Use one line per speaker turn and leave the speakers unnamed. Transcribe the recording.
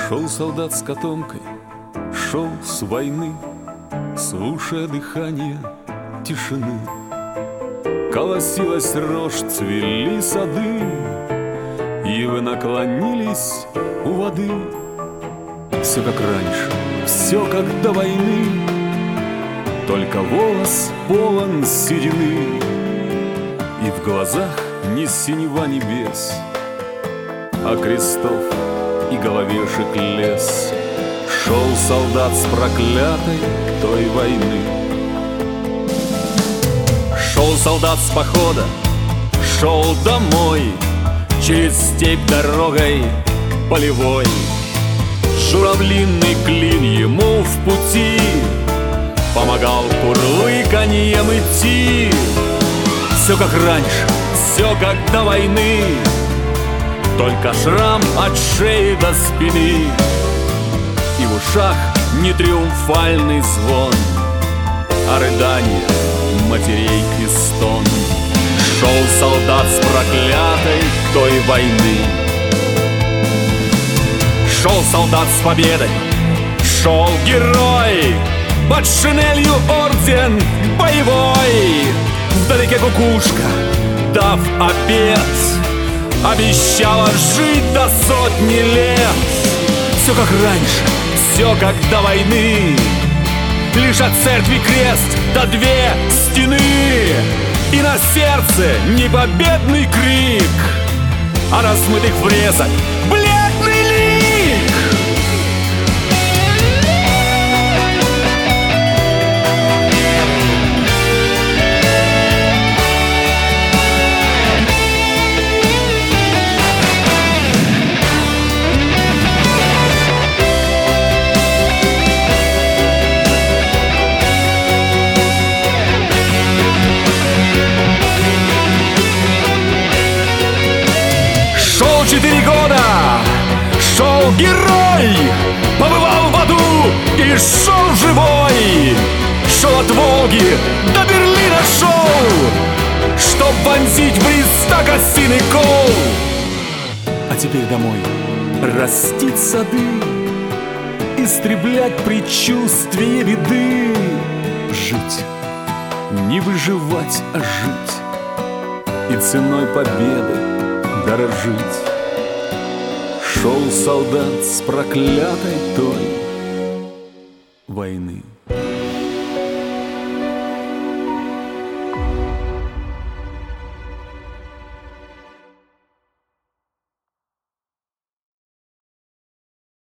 Шел солдат с котомкой, шел с войны, слушая дыхание тишины. Колосилась рожь, цвели сады, ивы наклонились у воды. Все как раньше, все как до войны, только волос полон седины, и в глазах ни синева небес, а крестов и головешек лес. Шел солдат с проклятой той войны. Шел солдат с похода, шел домой, через степь дорогой полевой. Журавлиный клин ему в пути помогал курлыканьем идти. Все как раньше, все как до войны, только шрам от шеи до спины, и в ушах не триумфальный звон, а рыдание матерей и стон. Шел солдат с проклятой той войны. Шел солдат с победой, шел герой, под шинелью орден боевой. Вдалеке кукушка, дав обед, обещала жить до сотни лет. Все как раньше, все как до войны, лишь от церкви крест до две стены, и на сердце не победный крик, а размытых врезок бледный лик. Шел 4 года, шел герой, побывал в аду и шел живой. Шел от Волги до Берлина шел, чтоб вонзить в листок осиный кол. А теперь домой растить сады, истреблять предчувствие беды. Жить, не выживать, а жить, и ценой победы дорожить. Шел солдат с проклятой той войны.